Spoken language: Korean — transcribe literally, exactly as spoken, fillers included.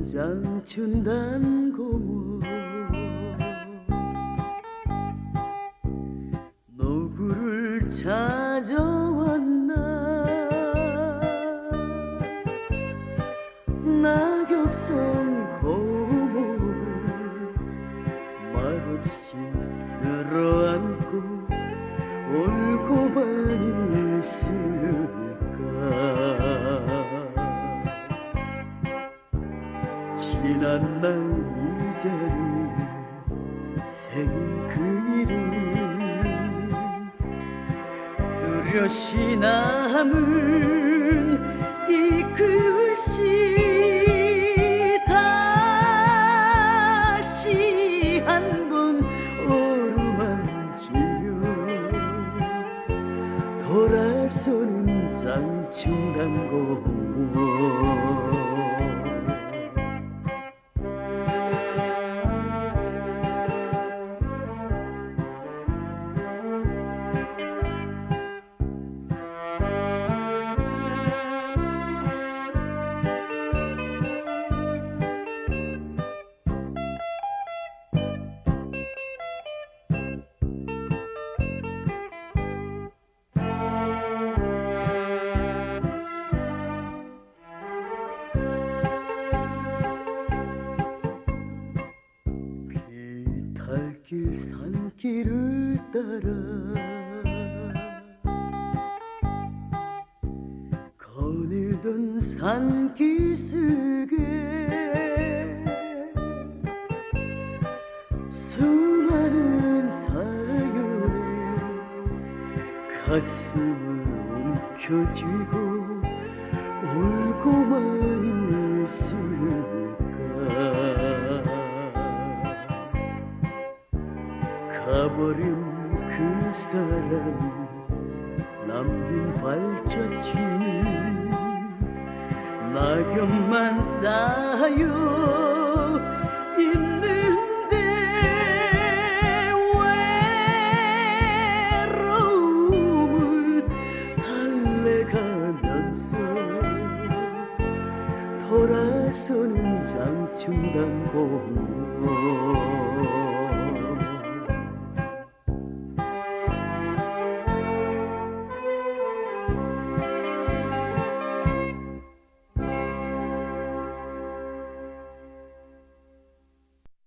장춘단공원 누구를 찾아왔나 낙엽성 고목을 말없이 쓸어안고 울고만 있을까. 지난 날 이 자리에 생긴 그 일은 뚜렷이 남은 이 글씨 다시 한번 어루만지며 돌아서는 장춘단공원. 비탈길 산길을 따라 거닐던 산기슭에 수많은 사연에 가슴을 움켜쥐고 울고만 있을까. 가버린 그 사람이 남긴 발자취 낙엽만 쌓여 있는데 외로움을 달래가면서 돌아서는 장춘단공원.